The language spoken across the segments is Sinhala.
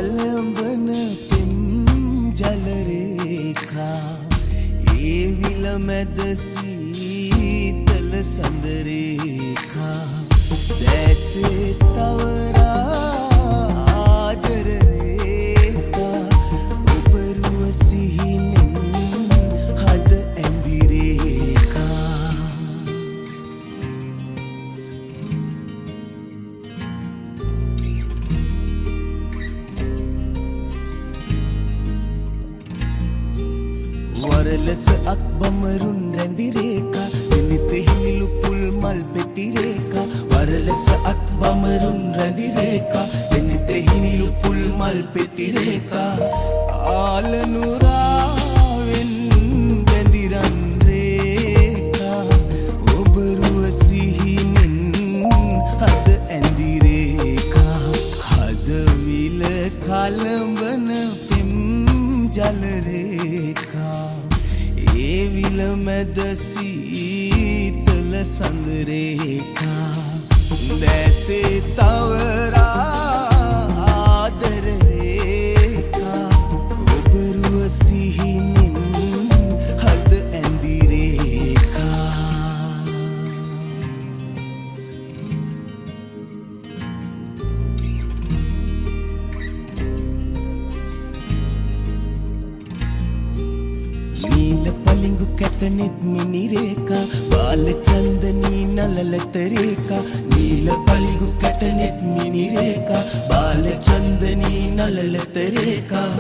කලඹන පෙම් ජල රේඛා ඒ විල මැද සීතල සඳ රේඛා දැසේ තවරා ආදර රේඛා ඔබරුව සිහිනෙන් හද ඇඳි රේඛා වරලස අක්බමරුන් රැඳි රේඛා දෙනිතෙහි නිලු පුල් මල් පෙති රේඛා වරලස අක්බමරුන් රැඳි රේඛා දෙනිතෙහි නිලු පුල් මල් පෙති රේඛා ආලනුරාවෙන් බැඳිරන් රේඛා ඔබරුව සිහිනෙන් හද ඇඳි රේඛා හද විල කලඹන පෙම් ජල රේඛා ඒ විල මැද සීතල සඳ රේඛා දැසේ තවරා ආදර රේඛා ඔබරුව සිහිනෙන් හද ඇඳි රේඛා නීල පලිඟු කැටනෙත් මිනි රේඛා බාල චන්දනී නලලත රේඛා නීල පලිඟු කැටනෙත් මිනි රේඛා බාල චන්දනී නලලත රේඛා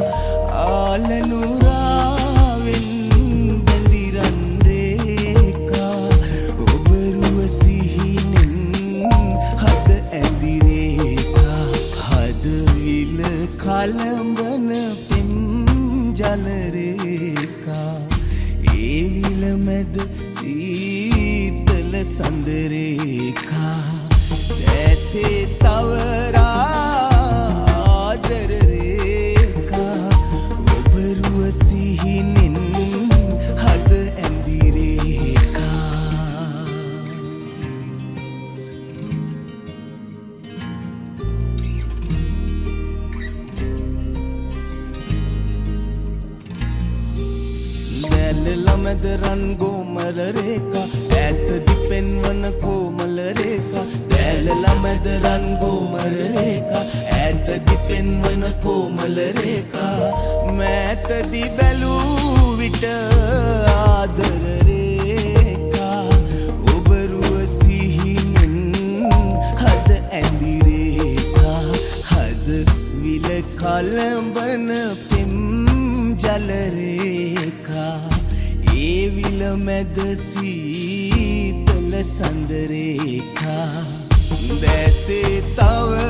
ආලනුරාවෙන් බැඳිරන් රේඛා ඔබරුව සිහිනෙන් හද ඇඳි රේඛා හද විල කලඹන පෙම් ජල රේඛා ඒ විල මැද සීතල සඳ රේඛා දැසේ තවරා ආදර රේඛා ඔබරුව සිහිනෙන් හද ඇඳි රේඛා දැල්ල මැද රන් ගෝමර රේඛා ඈත දිපෙන්වන කොමල රේඛා දැල්ල මැද රන් ගෝමර රේඛා ඈත දිපෙන්වන කොමල රේඛා මෑතදි බැලූ විට ආදර රේඛා ඔබරුව සිහිනෙන් හද ඇඳි රේඛා හද විල කලඹන පෙම් ජල රේඛා ඒ විල මැද සීතල සඳ රේඛා දැසේ තව